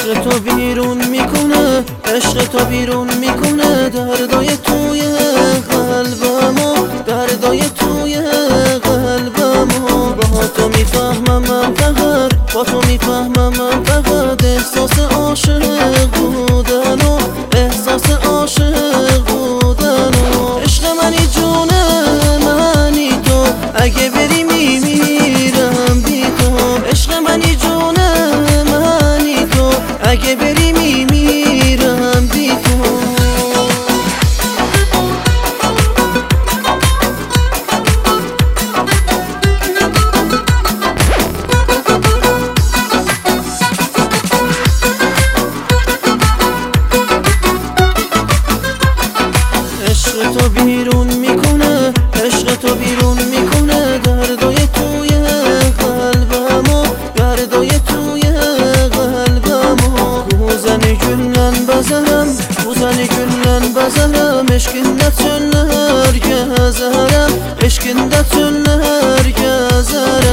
عشق تو بیرون میکنه، عشق تو بیرون میکنه دردای توی قلبمو، دردای توی قلبمو. با تو میفهمم من فقط، با تو میفهمم من فقط احساس عاشق بودنو، احساس عاشق بودنو. عشق منی جون منی تو، اگه بری میمیرم بی تو. عشق منی جون منی تو، اگه بری میمیرم بی تو. عشق تو بیرون میکنه، عشق تو بیرون میکنه دردای توی قلبمو، دردای توی قلبمو. کوزنی گüllen bezerem, کوزنی güllen bezerem eşkinde tünler gezerim, eşkinde tünler gezerim.